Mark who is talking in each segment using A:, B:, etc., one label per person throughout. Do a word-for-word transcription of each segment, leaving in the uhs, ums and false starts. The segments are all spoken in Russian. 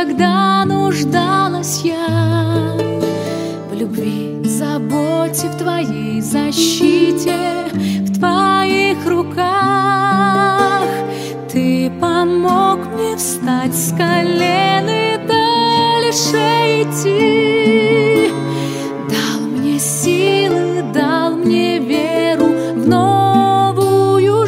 A: когда нуждалась я в любви, заботе, в твоей защите, в твоих руках. Ты помог мне встать с колен и дальше идти, дал мне силы, дал мне веру в новую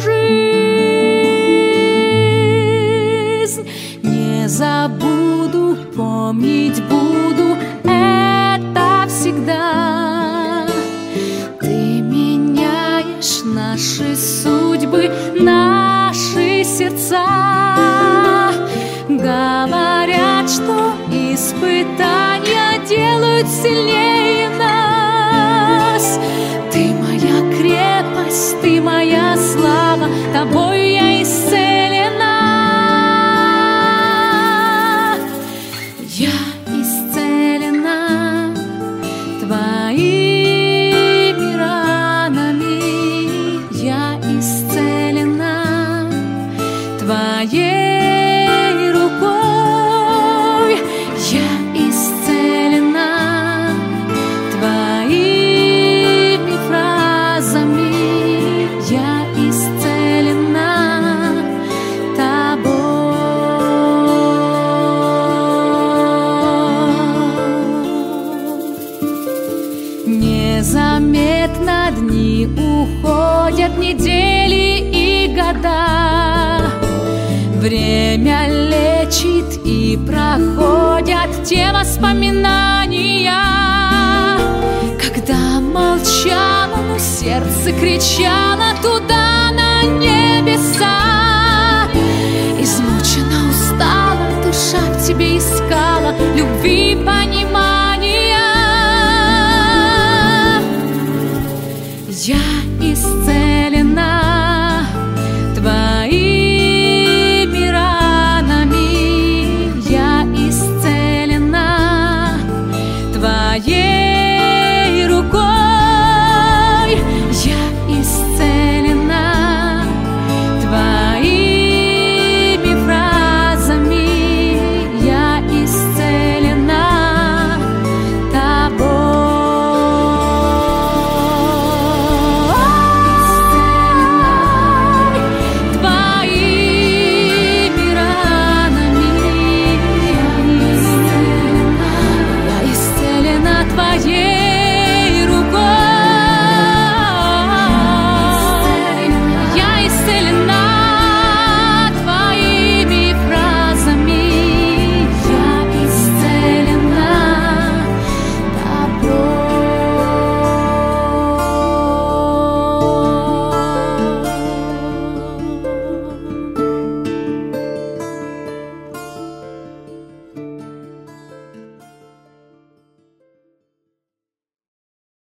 A: жизнь. Не забуду, помнить буду это всегда. Ты меняешь наши судьбы, наши сердца. Говорят, что испытания делают сильнее нас. Ты моя крепость, ты моя слава, тобой я исцелена. Я исцелена твоими ранами. Я исцелена твоей рукой. Я исцелена твоими фразами. Я исцелена тобой. Незаметно дни уходят, недели и года. Время лечит и проходят те воспоминания, когда молчала, но сердце кричало туда на небеса. Измучена, устала, душа в тебе искала любви, понимания. Я исцелена твоими ранами. Я исцелена твоей рукой. Я исцелена твоими фразами. Я исцелена тобой. Твоей